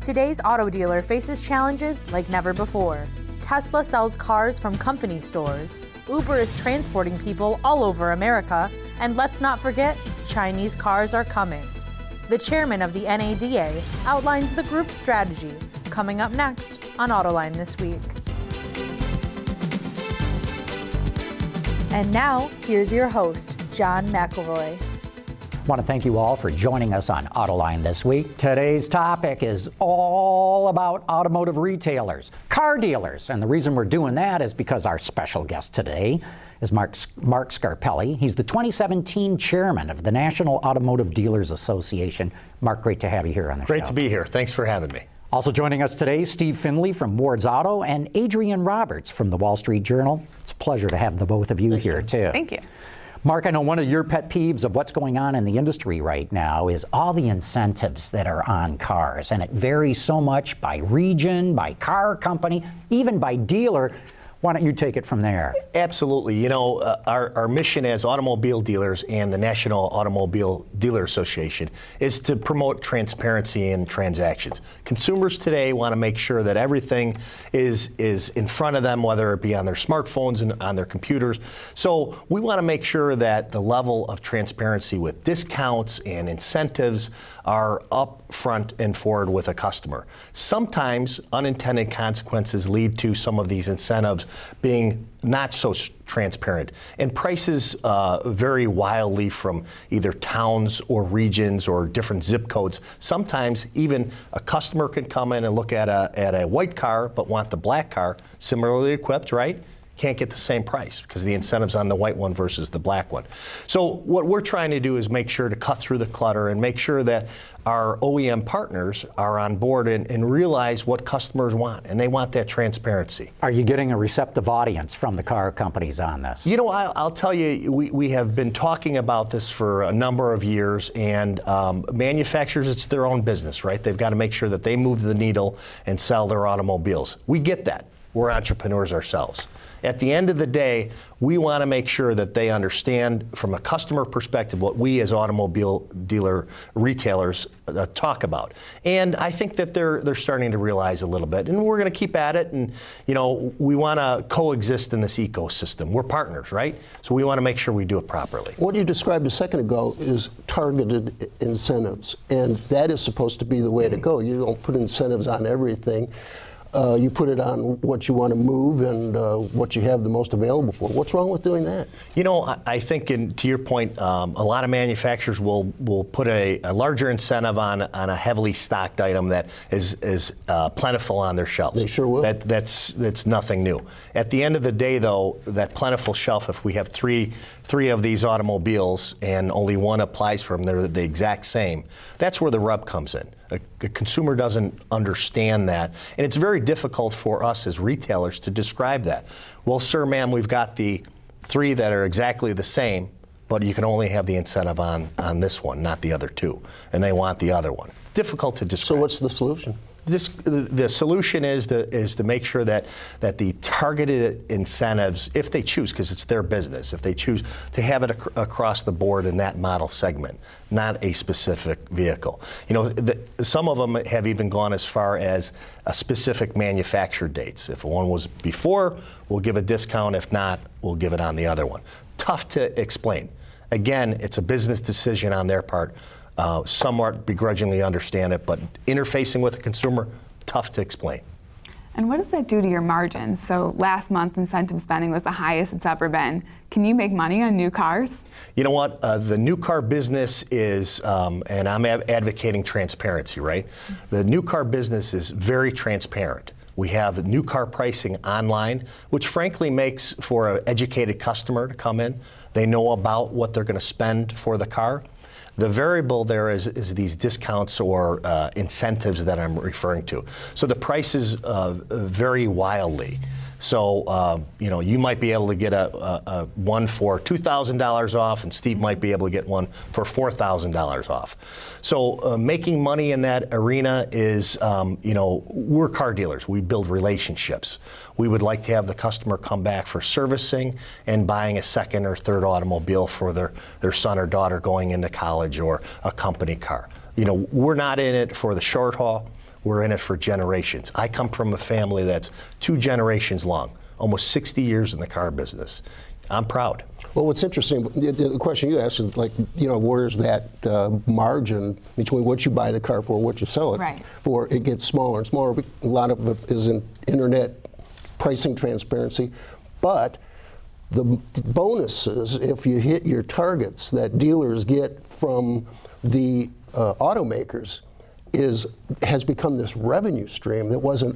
Today's auto dealer faces challenges like never before. Tesla sells cars from company stores. Uber is transporting people all over America. And let's not forget, Chinese cars are coming. The chairman of the NADA outlines the group's strategy, coming up next on Autoline This Week. And now, here's your host, John McElroy. I want to thank you all for joining us on Autoline This Week. Today's topic is all about automotive retailers, car dealers. And the reason we're doing that is because our special guest today is Mark Scarpelli. He's the 2017 chairman of the National Automotive Dealers Association. Mark, great to have you here on the show. Great to be here. Thanks for having me. Also joining us today, Steve Finley from Ward's Auto and Adrian Roberts from the Wall Street Journal. It's a pleasure to have the both of you here, too. Thank you. Mark, I know one of your pet peeves of what's going on in the industry right now is all the incentives that are on cars, and it varies so much by region, by car company, even by dealer. Why don't you take it from there? Absolutely. You know, our mission as automobile dealers and the National Automobile Dealer Association is to promote transparency in transactions. Consumers today want to make sure that everything is in front of them, whether it be on their smartphones and on their computers. So we want to make sure that the level of transparency with discounts and incentives are up front and forward with a customer. Sometimes unintended consequences lead to some of these incentives being not so transparent. And prices vary wildly from either towns or regions or different zip codes. Sometimes even a customer can come in and look at a white car but want the black car, similarly equipped, right? Can't get the same price because the incentive's on the white one versus the black one. So what we're trying to do is make sure to cut through the clutter and make sure that our OEM partners are on board and realize what customers want, and they want that transparency. Are you getting a receptive audience from the car companies on this? You know, I'll tell you, we have been talking about this for a number of years, and manufacturers, it's their own business, right? They've got to make sure that they move the needle and sell their automobiles. We get that. We're entrepreneurs ourselves. At the end of the day, we want to make sure that they understand from a customer perspective what we as automobile dealer retailers talk about. And I think that they're starting to realize a little bit. And we're going to keep at it. And, you know, we want to coexist in this ecosystem. We're partners, right? So we want to make sure we do it properly. What you described a second ago is targeted incentives. And that is supposed to be the way to go. You don't put incentives on everything. You put it on what you want to move and what you have the most available for. What's wrong with doing that? You know, I think, to your point, a lot of manufacturers will put a larger incentive on a heavily stocked item that is plentiful on their shelves. They sure will. That's nothing new. At the end of the day, though, that plentiful shelf, if we have three of these automobiles and only one applies for them, they're the exact same, that's where the rub comes in. A consumer doesn't understand that, and it's very difficult for us as retailers to describe that. Well, sir, ma'am, we've got the three that are exactly the same, but you can only have the incentive on this one, not the other two, and they want the other one. Difficult to describe. So what's the solution? The solution is to make sure that the targeted incentives, if they choose, because it's their business, if they choose to have it across the board in that model segment, not a specific vehicle. You know, some of them have even gone as far as a specific manufacturer dates. If one was before, we'll give a discount. If not, we'll give it on the other one. Tough to explain. Again, it's a business decision on their part. Somewhat begrudgingly understand it, but interfacing with a consumer, tough to explain. And what does that do to your margins? So last month, incentive spending was the highest it's ever been. Can you make money on new cars? You know what? The new car business is, and I'm advocating transparency, right? The new car business is very transparent. We have new car pricing online, which frankly makes for an educated customer to come in. They know about what they're going to spend for the car. The variable there is these discounts or incentives that I'm referring to. So the prices vary wildly. So, you know, you might be able to get a one for $2,000 off, and Steve might be able to get one for $4,000 off. So making money in that arena is, you know, we're car dealers. We build relationships. We would like to have the customer come back for servicing and buying a second or third automobile for their son or daughter going into college or a company car. You know, we're not in it for the short haul. We're in it for generations. I come from a family that's 2 generations long, almost 60 years in the car business. I'm proud. Well, what's interesting, the question you asked is like, where's that margin between what you buy the car for and what you sell it for? It gets smaller and smaller. A lot of it is in internet pricing transparency. But the bonuses, if you hit your targets that dealers get from the automakers, has become this revenue stream that wasn't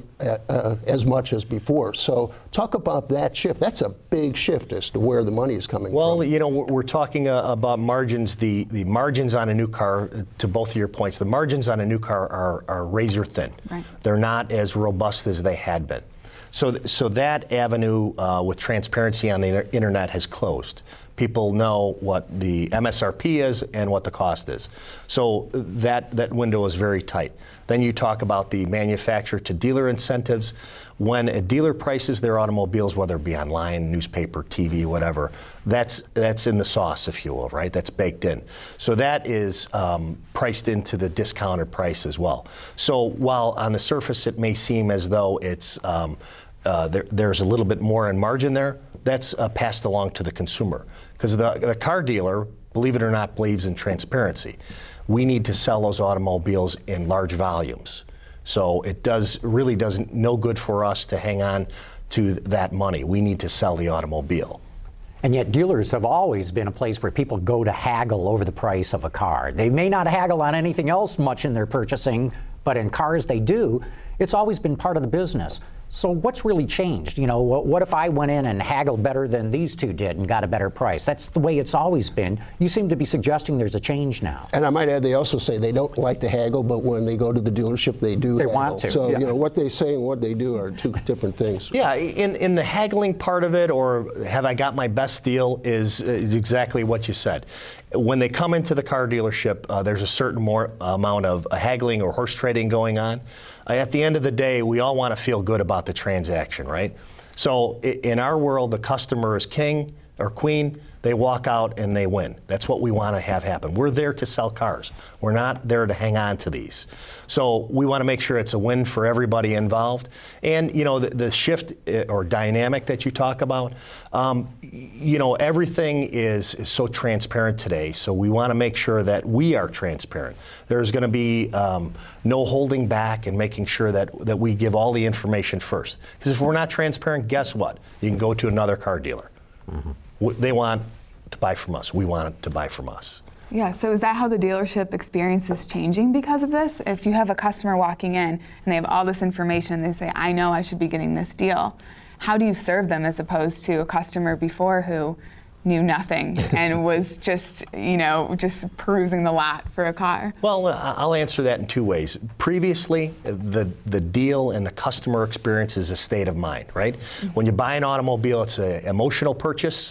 as much as before. So talk about that shift. That's a big shift as to where the money is coming from. Well, we're talking about margins. The margins on a new car, to both of your points, the margins on a new car are razor thin. Right. They're not as robust as they had been. So that avenue with transparency on the internet has closed. People know what the MSRP is and what the cost is. So that window is very tight. Then you talk about the manufacturer to dealer incentives. When a dealer prices their automobiles, whether it be online, newspaper, TV, whatever, that's in the sauce, if you will, right? That's baked in. So that is priced into the discounted price as well. So while on the surface it may seem as though it's there's a little bit more in margin there, that's passed along to the consumer. Because the car dealer, believe it or not, believes in transparency. We need to sell those automobiles in large volumes. So it really doesn't no good for us to hang on to that money. We need to sell the automobile. And yet dealers have always been a place where people go to haggle over the price of a car. They may not haggle on anything else much in their purchasing, but in cars they do. It's always been part of the business. So what's really changed? What if I went in and haggled better than these two did and got a better price? That's the way it's always been. You seem to be suggesting there's a change now. And I might add, they also say they don't like to haggle, but when they go to the dealership, they do haggle. Want to. So, what they say and what they do are two different things. Yeah, in the haggling part of it, or have I got my best deal, is exactly what you said. When they come into the car dealership, there's a certain more amount of haggling or horse trading going on. At the end of the day, we all want to feel good about the transaction, right? So in our world, the customer is king or queen. They walk out and they win. That's what we want to have happen. We're there to sell cars. We're not there to hang on to these. So we want to make sure it's a win for everybody involved. And, the shift or dynamic that you talk about, everything is so transparent today. So we want to make sure that we are transparent. There's going to be no holding back and making sure that we give all the information first. Because if we're not transparent, guess what? You can go to another car dealer. Mm-hmm. They want to buy from us. We want to buy from us. Yeah, so is that how the dealership experience is changing because of this? If you have a customer walking in and they have all this information and they say, I know I should be getting this deal, how do you serve them as opposed to a customer before who knew nothing and was just perusing the lot for a car? Well, I'll answer that in two ways. Previously, the deal and the customer experience is a state of mind, right? Mm-hmm. When you buy an automobile, it's an emotional purchase.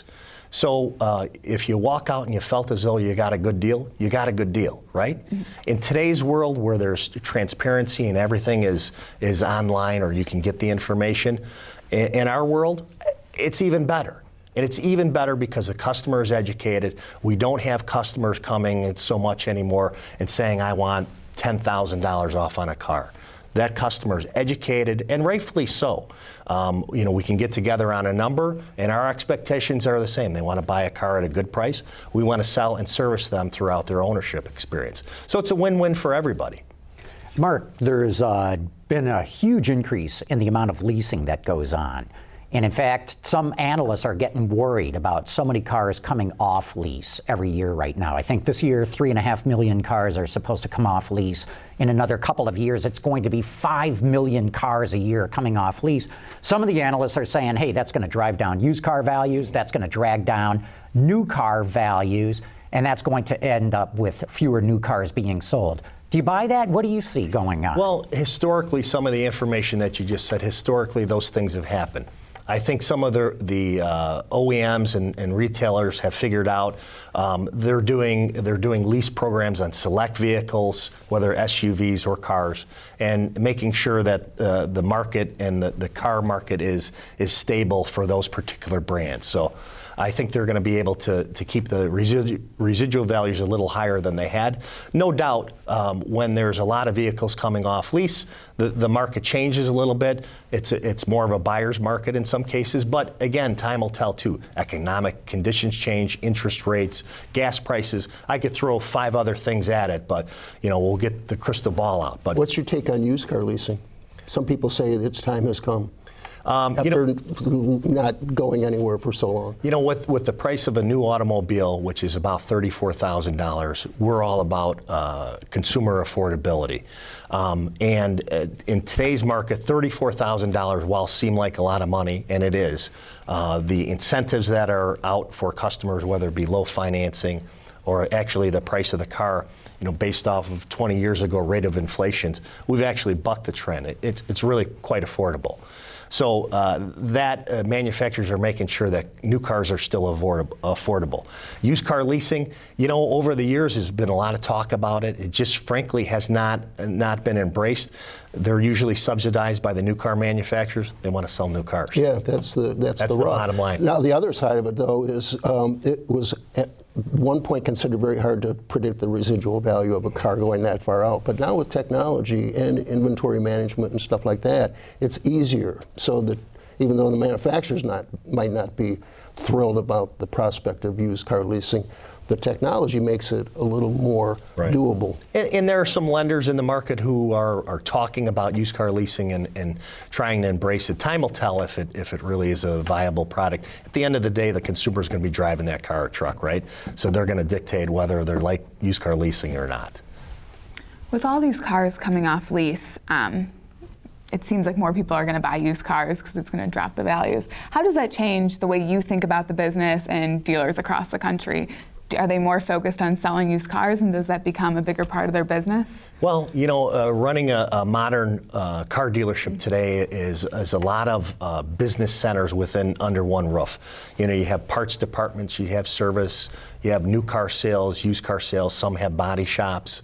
So if you walk out and you felt as though you got a good deal, you got a good deal, right? Mm-hmm. In today's world where there's transparency and everything is online or you can get the information, in our world, it's even better. And it's even better because the customer is educated. We don't have customers coming in so much anymore and saying, I want $10,000 off on a car. That customer is educated, and rightfully so. We can get together on a number, and our expectations are the same. They want to buy a car at a good price. We want to sell and service them throughout their ownership experience. So it's a win-win for everybody. Mark, there's been a huge increase in the amount of leasing that goes on. And in fact, some analysts are getting worried about so many cars coming off lease every year right now. I think this year, 3.5 million cars are supposed to come off lease. In another couple of years, it's going to be 5 million cars a year coming off lease. Some of the analysts are saying, hey, that's going to drive down used car values, that's going to drag down new car values, and that's going to end up with fewer new cars being sold. Do you buy that? What do you see going on? Well, historically, some of the information that you just said, historically, those things have happened. I think some of the OEMs and retailers have figured out they're doing lease programs on select vehicles, whether SUVs or cars, and making sure that the market and the car market is stable for those particular brands. So I think they're going to be able to keep the residual values a little higher than they had. No doubt, when there's a lot of vehicles coming off lease, the market changes a little bit. It's more of a buyer's market in some cases, but again, time will tell too. Economic conditions change, interest rates, gas prices. I could throw 5 other things at it, but we'll get the crystal ball out. But what's your take on used car leasing? Some people say its time has come. After not going anywhere for so long. With the price of a new automobile, which is about $34,000, we're all about consumer affordability. And in today's market, $34,000, while seem like a lot of money, and it is, the incentives that are out for customers, whether it be low financing or actually the price of the car, based off of 20 years ago rate of inflation, we've actually bucked the trend. It's really quite affordable. So manufacturers are making sure that new cars are still affordable. Used car leasing, over the years there's been a lot of talk about it. It just frankly has not been embraced. They're usually subsidized by the new car manufacturers. They want to sell new cars. Yeah, that's the bottom line. Now the other side of it though is it was at one point considered very hard to predict the residual value of a car going that far out. But now with technology and inventory management and stuff like that, it's easier. So that even though the manufacturers might not be thrilled about the prospect of used car leasing, the technology makes it a little more doable. And there are some lenders in the market who are talking about used car leasing and trying to embrace it. Time will tell if it really is a viable product. At the end of the day, the consumer is going to be driving that car or truck, right? So they're going to dictate whether they're like used car leasing or not. With all these cars coming off lease, it seems like more people are going to buy used cars because it's going to drop the values. How does that change the way you think about the business and dealers across the country? Are they more focused on selling used cars, and does that become a bigger part of their business? Well, running a modern car dealership today is a lot of business centers under one roof. You have parts departments, you have service, you have new car sales, used car sales, some have body shops.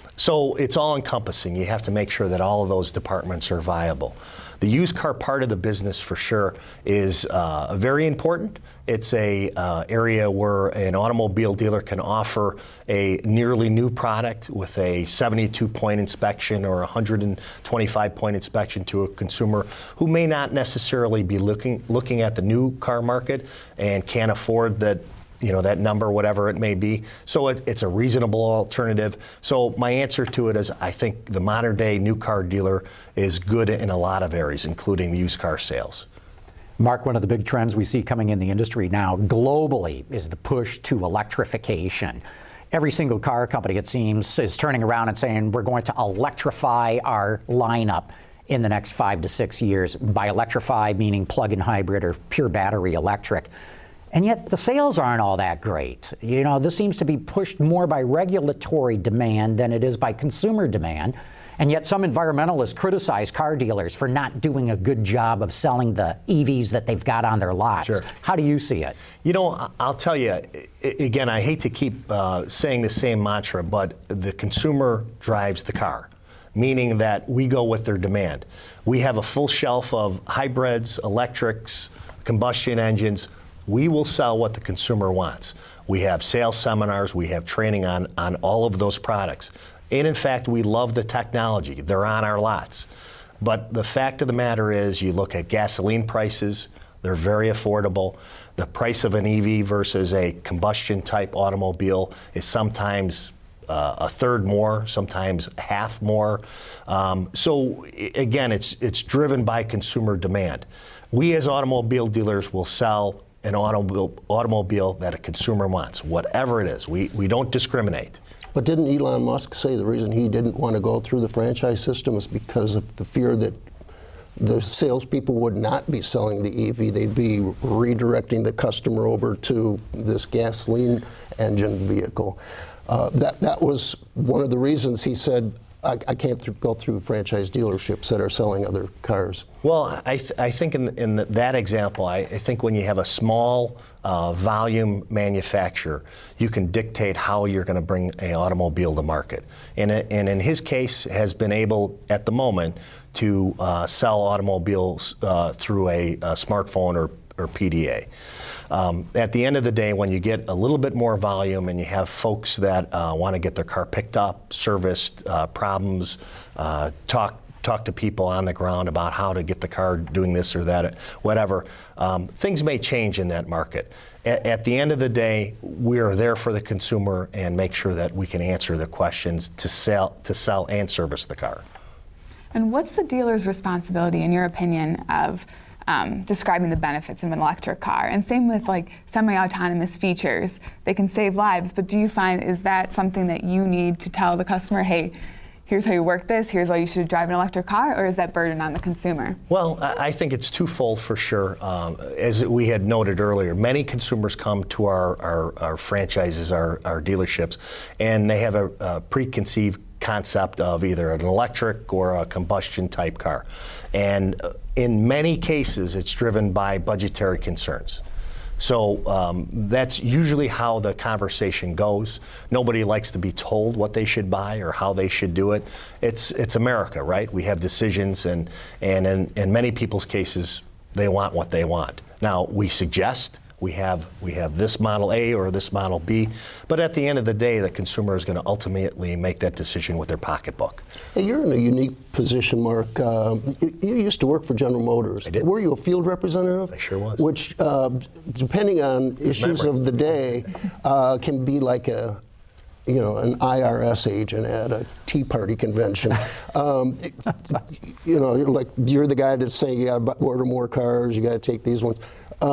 So it's all encompassing. You have to make sure that all of those departments are viable. The used car part of the business for sure is very important. It's a area where an automobile dealer can offer a nearly new product with a 72-point inspection or 125-point inspection to a consumer who may not necessarily be looking at the new car market and can't afford that number, whatever it may be. So it's a reasonable alternative. So my answer to it is I think the modern day new car dealer is good in a lot of areas, including used car sales. Mark, one of the big trends we see coming in the industry now globally is the push to electrification. Every single car company, it seems, is turning around and saying we're going to electrify our lineup in the next 5 to 6 years. By electrify, meaning plug-in hybrid or pure battery electric. And yet the sales aren't all that great. This seems to be pushed more by regulatory demand than it is by consumer demand. And yet some environmentalists criticize car dealers for not doing a good job of selling the EVs that they've got on their lots. Sure. How do you see it? I'll tell you, again, I hate to keep saying the same mantra, but the consumer drives the car, meaning that we go with their demand. We have a full shelf of hybrids, electrics, combustion engines. We will sell what the consumer wants. We have sales seminars, we have training on all of those products. And in fact, we love the technology. They're on our lots. But the fact of the matter is, you look at gasoline prices, they're very affordable. The price of an EV versus a combustion type automobile is sometimes a third more, sometimes half more. So again, it's driven by consumer demand. We as automobile dealers will sell an automobile that a consumer wants, whatever it is. We don't discriminate. But didn't Elon Musk say the reason he didn't want to go through the franchise system is because of the fear that the salespeople would not be selling the EV, they'd be redirecting the customer over to this gasoline engine vehicle. That was one of the reasons he said, I can't go through franchise dealerships that are selling other cars. Well, I think in that example, I think when you have a small volume manufacturer, you can dictate how you're going to bring an automobile to market. And in his case, has been able at the moment to sell automobiles through a smartphone or PDA. At the end of the day, when you get a little bit more volume and you have folks that want to get their car picked up, serviced, problems, talk to people on the ground about how to get the car doing this or that, whatever, things may change in that market. At the end of the day, we are there for the consumer and make sure that we can answer the questions to sell and service the car. And what's the dealer's responsibility, in your opinion, of describing the benefits of an electric car? And same with like semi-autonomous features. They can save lives, but do you find, is that something that you need to tell the customer, hey, here's how you work this, here's why you should drive an electric car, or is that burden on the consumer? Well, I think it's twofold for sure. As we had noted earlier, many consumers come to our franchises, our dealerships, and they have a preconceived concept of either an electric or a combustion type car. And in many cases, it's driven by budgetary concerns. So that's usually how the conversation goes. Nobody likes to be told what they should buy or how they should do it. It's America, right? We have decisions, and in many people's cases, they want what they want. Now, we suggest we have this Model A or this Model B, but at the end of the day, the consumer is going to ultimately make that decision with their pocketbook. Hey, you're in a unique position, Mark. You used to work for General Motors. I did. Were you a field representative? I sure was. Which, depending on issues of the day, can be like an IRS agent at a Tea Party convention. You're the guy that's saying you got to order more cars, you got to take these ones.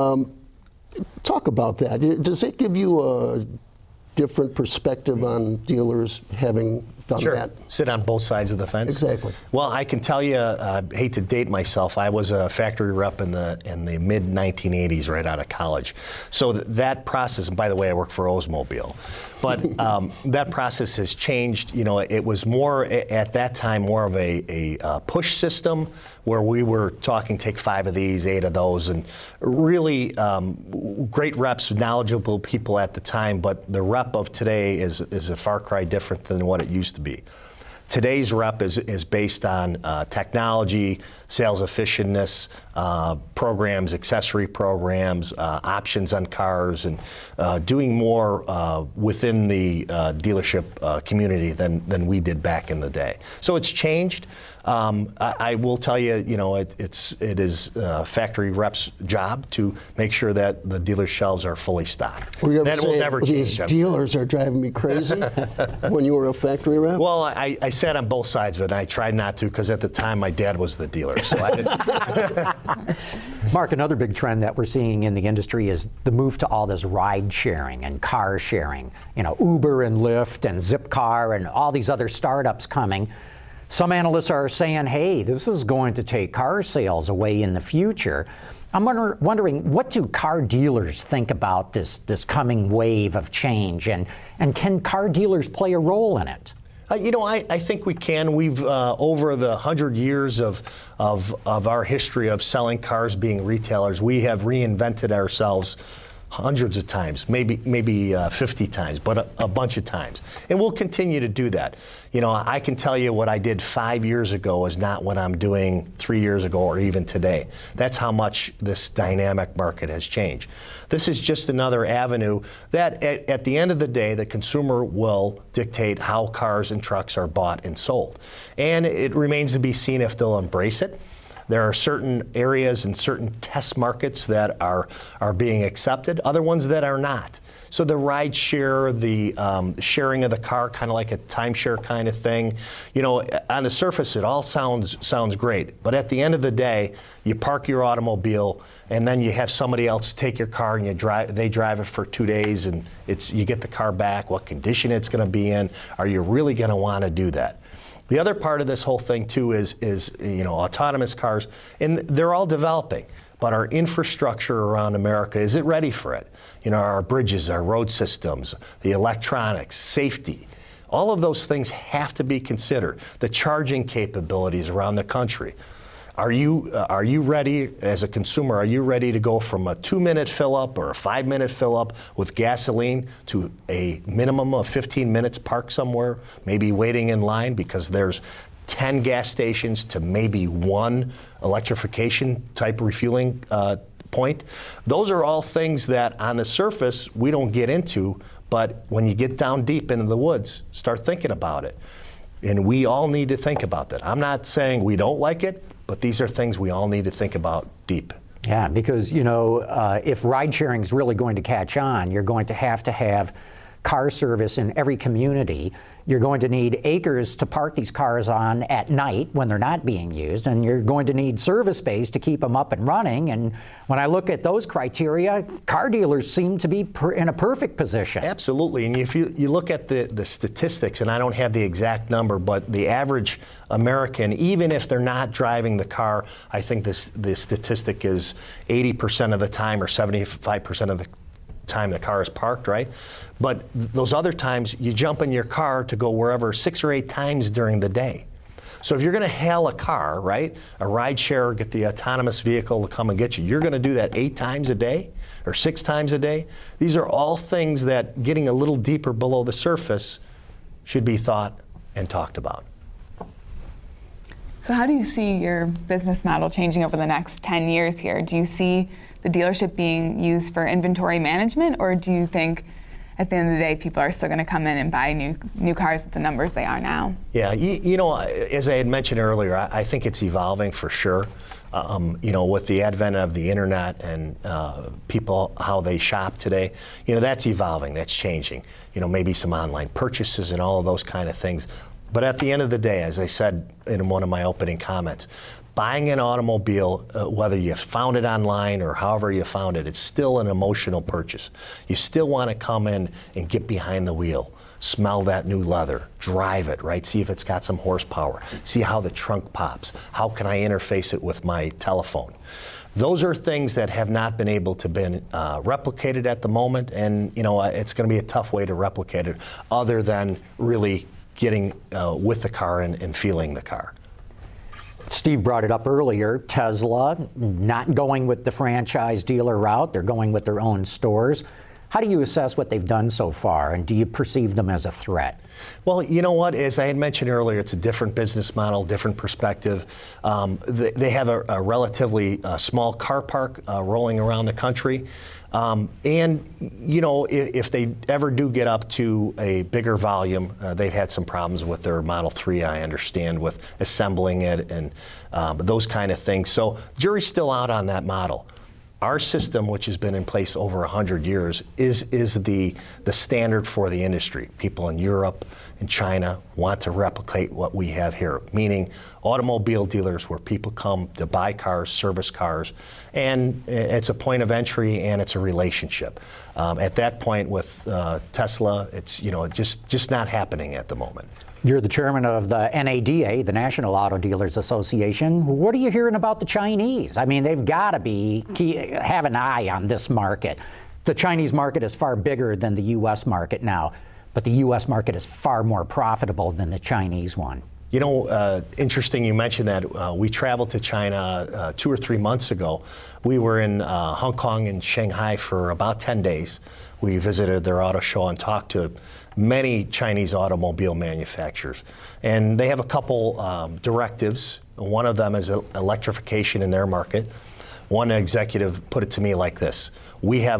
Talk about that. Does it give you a different perspective on dealers having done Sure. that? Sit on both sides of the fence. Exactly. Well, I can tell you, I hate to date myself, I was a factory rep in the mid 1980s, right out of college. So that process, and by the way, I work for Oldsmobile, but that process has changed. You know, it was more at that time more of a push system where we were talking, take 5 of these, 8 of those, and really great reps, knowledgeable people at the time. But the rep of today is a far cry different than what it used to be. Today's rep is based on technology, sales effectiveness, programs, accessory programs, options on cars, and doing more within the dealership community than we did back in the day. So it's changed. I will tell you, it is factory reps' job to make sure that the dealer shelves are fully stocked. That will never change. These dealers are driving me crazy when you were a factory rep? Well, I sat on both sides of it, and I tried not to because at the time my dad was the dealer. So I didn't. Mark, another big trend that we're seeing in the industry is the move to all this ride sharing and car sharing. Uber and Lyft and Zipcar and all these other startups coming. Some analysts are saying, hey, this is going to take car sales away in the future. I'm wondering, what do car dealers think about this coming wave of change, and can car dealers play a role in it? I think we can. We've over the 100 years of our history of selling cars, being retailers, we have reinvented ourselves hundreds of times, maybe 50 times, but a bunch of times. And we'll continue to do that. I can tell you what I did 5 years ago is not what I'm doing 3 years ago or even today. That's how much this dynamic market has changed. This is just another avenue that at the end of the day, the consumer will dictate how cars and trucks are bought and sold. And it remains to be seen if they'll embrace it. There are certain areas and certain test markets that are being accepted, other ones that are not. So the ride share, the sharing of the car, kind of like a timeshare kind of thing, on the surface it all sounds great. But at the end of the day, you park your automobile and then you have somebody else take your car and they drive it for 2 days and you get the car back, what condition it's going to be in. Are you really going to want to do that? The other part of this whole thing too is autonomous cars, and they're all developing, but our infrastructure around America, is it ready for it? Our bridges, our road systems, the electronics, safety, all of those things have to be considered. The charging capabilities around the country. Are you ready, as a consumer, are you ready to go from a 2-minute fill-up or a 5-minute fill-up with gasoline to a minimum of 15 minutes parked somewhere, maybe waiting in line because there's 10 gas stations to maybe 1 electrification type refueling point. Those are all things that on the surface we don't get into, but when you get down deep into the woods, start thinking about it. And we all need to think about that. I'm not saying we don't like it, but these are things we all need to think about deep. Yeah, because, if ride sharing is really going to catch on, you're going to have car service in every community. You're going to need acres to park these cars on at night when they're not being used, and you're going to need service bays to keep them up and running. And when I look at those criteria, car dealers seem to be in a perfect position. Absolutely. And if you look at the statistics, and I don't have the exact number, but the average American, even if they're not driving the car, I think the statistic is 80% of the time or 75% of the time the car is parked, right? But those other times, you jump in your car to go wherever 6 or 8 times during the day. So if you're going to hail a car, right, a ride share, get the autonomous vehicle to come and get you, you're going to do that 8 times a day or 6 times a day. These are all things that, getting a little deeper below the surface, should be thought and talked about. So how do you see your business model changing over the next 10 years here? Do you see the dealership being used for inventory management, or do you think at the end of the day people are still going to come in and buy new cars at the numbers they are now? Yeah, as I had mentioned earlier, I think it's evolving for sure. With the advent of the internet and people, how they shop today, that's evolving, that's changing. Maybe some online purchases and all of those kind of things. But at the end of the day, as I said in one of my opening comments, buying an automobile, whether you found it online or however you found it, it's still an emotional purchase. You still want to come in and get behind the wheel, smell that new leather, drive it, right? See if it's got some horsepower, see how the trunk pops, how can I interface it with my telephone. Those are things that have not been able to be replicated at the moment, and it's going to be a tough way to replicate it other than really getting with the car and feeling the car. Steve brought it up earlier, Tesla not going with the franchise dealer route, they're going with their own stores. How do you assess what they've done so far, and do you perceive them as a threat? Well, you know what, as I had mentioned earlier, it's a different business model, different perspective. They have a relatively small car park rolling around the country. If they ever do get up to a bigger volume, they've had some problems with their Model 3, I understand, with assembling it and those kind of things. So jury's still out on that model. Our system, which has been in place over 100 years, is the standard for the industry. People in Europe and China want to replicate what we have here, meaning automobile dealers where people come to buy cars, service cars, and it's a point of entry and it's a relationship. At that point with Tesla, it's just not happening at the moment. You're the chairman of the NADA, the National Auto Dealers Association. What are you hearing about the Chinese? I mean, they've got to have an eye on this market. The Chinese market is far bigger than the U.S. market now, but the U.S. market is far more profitable than the Chinese one. Interesting you mentioned that. We traveled to China 2 or 3 months ago. We were in Hong Kong and Shanghai for about 10 days. We visited their auto show and talked to many Chinese automobile manufacturers. And they have a couple directives. One of them is electrification in their market. One executive put it to me like this: we have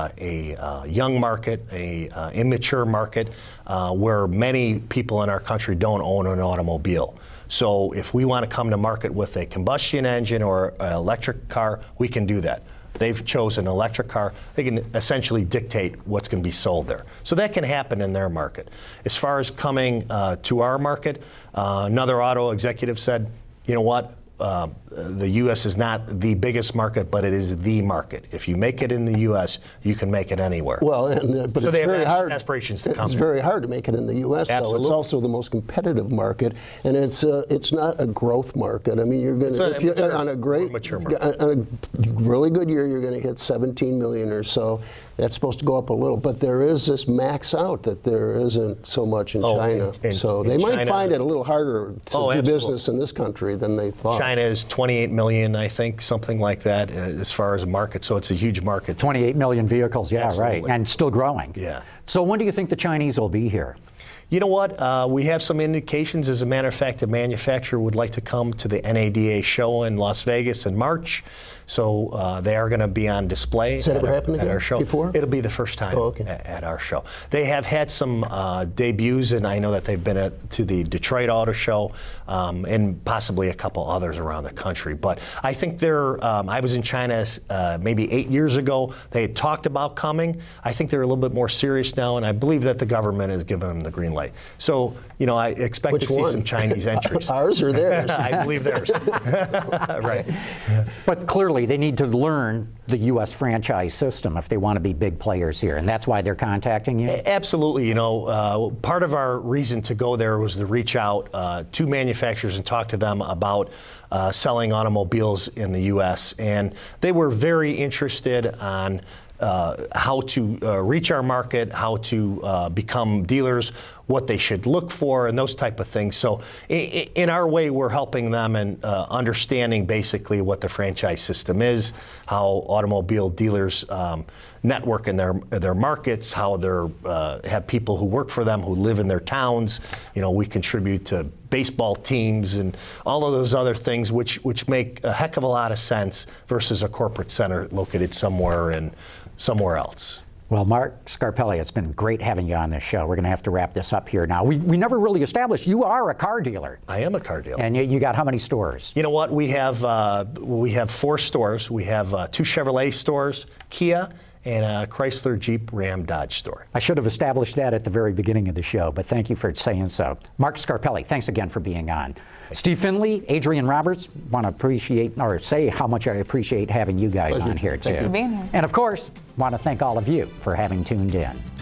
a young market, a immature market, where many people in our country don't own an automobile. So if we want to come to market with a combustion engine or an electric car, we can do that. They've chosen an electric car. They can essentially dictate what's going to be sold there. So that can happen in their market. As far as coming to our market, another auto executive said, you know what, the U.S. is not the biggest market, but it is the market. If you make it in the U.S., you can make it anywhere. Well, but so it's they very have hard. Aspirations to come. It's very hard to make it in the U.S. Absolutely. though. It's also the most competitive market, and it's not a growth market. I mean, you're going to on a great, mature market. On a really good year, you're going to hit 17 million or so. That's supposed to go up a little, but there is this max out that there isn't so much in China. So they might find it a little harder to do business in this country than they thought. China is 28 million, I think, something like that, as far as a market. So it's a huge market. 28 million vehicles, yeah, Absolutely. right, and still growing. Yeah. So when do you think the Chinese will be here? You know what? We have some indications. As a matter of fact, the manufacturer would like to come to the NADA show in Las Vegas in March. So they are going to be on display Has that ever happened at our show. before? It'll be the first time at our show. They have had some debuts, and I know that they've been to the Detroit Auto Show and possibly a couple others around the country. But I think they're, I was in China maybe 8 years ago. They had talked about coming. I think they're a little bit more serious now, and I believe that the government has given them the green light. So, you know, I expect to see some Chinese entries. Ours or theirs? I believe theirs. Right. But clearly, they need to learn the U.S. franchise system if they want to be big players here, and that's why they're contacting you? Absolutely. You know, part of our reason to go there was to reach out to manufacturers and talk to them about selling automobiles in the U.S., and they were very interested on how to reach our market, how to become dealers, what they should look for, and those type of things. So in our way, we're helping them and understanding basically what the franchise system is, how automobile dealers network in their markets, how they have people who work for them who live in their towns. You know, we contribute to baseball teams and all of those other things, which make a heck of a lot of sense versus a corporate center located somewhere else. Well, Mark Scarpelli, it's been great having you on this show. We're going to have to wrap this up here now. We never really established you are a car dealer. I am a car dealer. And you got how many stores? You know what? We have 4 stores. We have 2 Chevrolet stores, Kia, and a Chrysler, Jeep, Ram, Dodge store. I should have established that at the very beginning of the show, but thank you for saying so. Mark Scarpelli, thanks again for being on. Steve Finley, Adrian Roberts, want to appreciate or say how much I appreciate having you guys on here too. Thanks for being here. And of course, want to thank all of you for having tuned in.